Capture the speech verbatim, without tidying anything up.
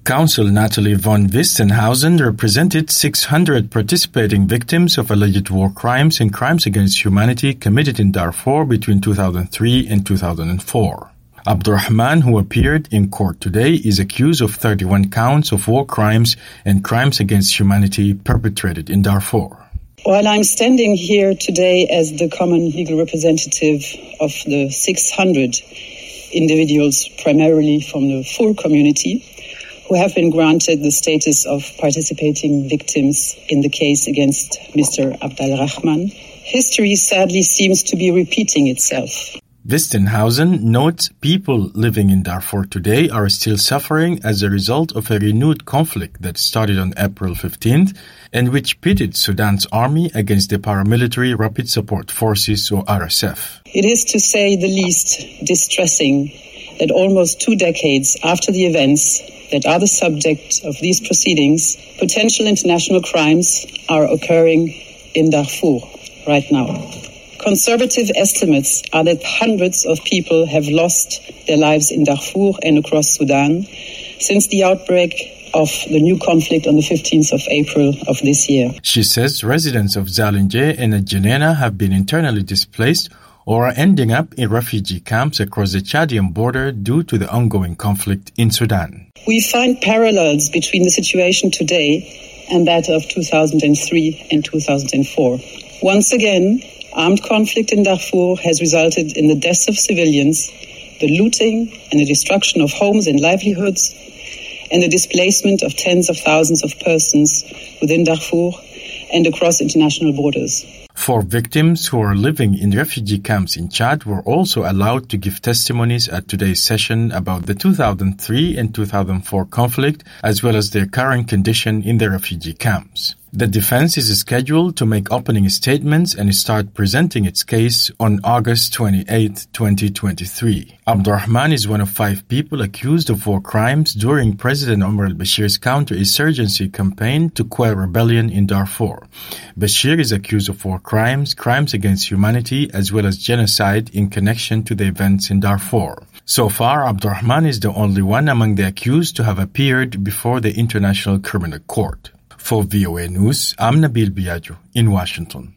Counsel Natalie von Wistenhausen represented six hundred participating victims of alleged war crimes and crimes against humanity committed in Darfur between two thousand three and two thousand four. Abdurrahman, who appeared in court today, is accused of thirty-one counts of war crimes and crimes against humanity perpetrated in Darfur. While I'm standing here today as the common legal representative of the six hundred individuals, primarily from the full community, who have been granted the status of participating victims in the case against Mister Abdel-Rahman, history sadly seems to be repeating itself. Wistenhausen notes people living in Darfur today are still suffering as a result of a renewed conflict that started on April fifteenth and which pitted Sudan's army against the paramilitary Rapid Support Forces, or R S F. It is, to say the least, distressing that almost two decades after the events that are the subject of these proceedings, potential international crimes are occurring in Darfur right now. Conservative estimates are that hundreds of people have lost their lives in Darfur and across Sudan since the outbreak of the new conflict on the fifteenth of April of this year. She says residents of Zalinje and Janena have been internally displaced or are ending up in refugee camps across the Chadian border due to the ongoing conflict in Sudan. We find parallels between the situation today and that of two thousand three and two thousand four. Once again, armed conflict in Darfur has resulted in the deaths of civilians, the looting and the destruction of homes and livelihoods, and the displacement of tens of thousands of persons within Darfur and across international borders. Four victims who are living in refugee camps in Chad were also allowed to give testimonies at today's session about the two thousand three and two thousand four conflict, as well as their current condition in the refugee camps. The defense is scheduled to make opening statements and start presenting its case on August twenty-eighth, twenty twenty-three. Abdurrahman is one of five people accused of war crimes during President Omar al-Bashir's counterinsurgency campaign to quell rebellion in Darfur. Bashir is accused of war crimes, crimes against humanity, as well as genocide in connection to the events in Darfur. So far, Abdurrahman is the only one among the accused to have appeared before the International Criminal Court. For V O A News, I'm Nabil Biagio in Washington.